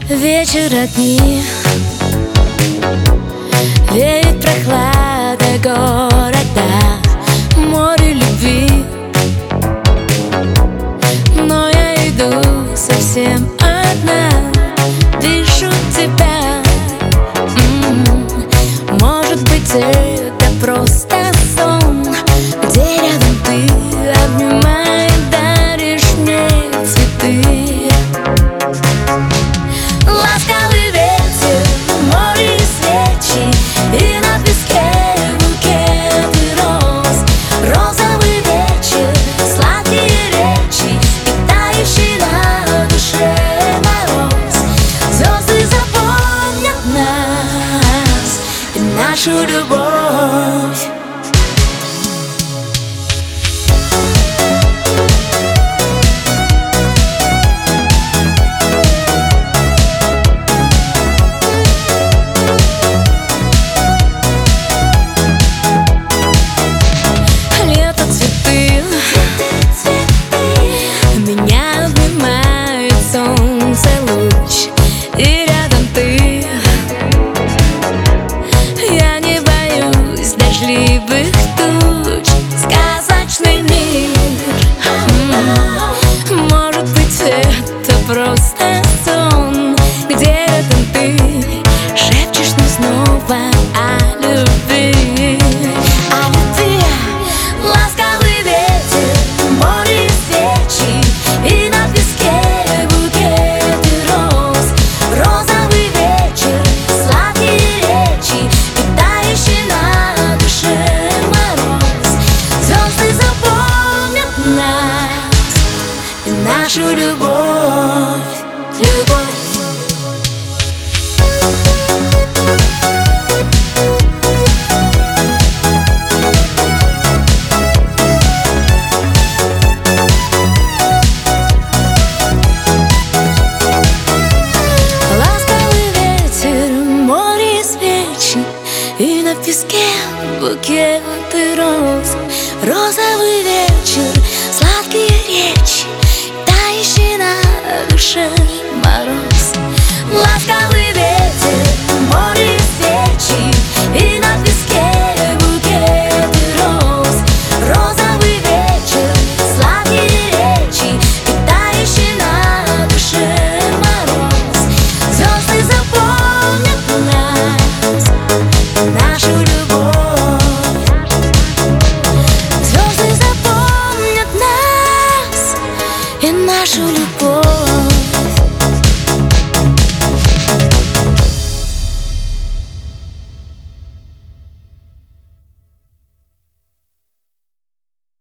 Вечер одни, веет прохлада города, море любви. Но я иду совсем одна, вижу тебя. Может быть, это просто сон, где рядом ты, обнимая, даришь мне цветы. Ласковый ветер, море и свечи, и на песке букеты роз. Розовый вечер, сладкие речи, и тающий на душе мороз. Звезды запомнят нас и нашу любовь. И рядом ты, я не боюсь дождливых туч. Сказочный мир, может быть, это просто сон, где рядом ты шепчешь мне снова о любви. О любви. Ласковый ветер, море и свечи, и на песке нашу любовь, любовь. Ласковый ветер, море и свечи, и на песке букеты роз. Розовый вечер, сладкие речи, тающий на душе мороз. Ласковый ветер, море и свечи, и на песке букеты роз. Розовый вечер, сладкие речи, и тающий на душе мороз. Звезды запомнят нас, нашу любовь. Звезды запомнят нас и нашу любовь.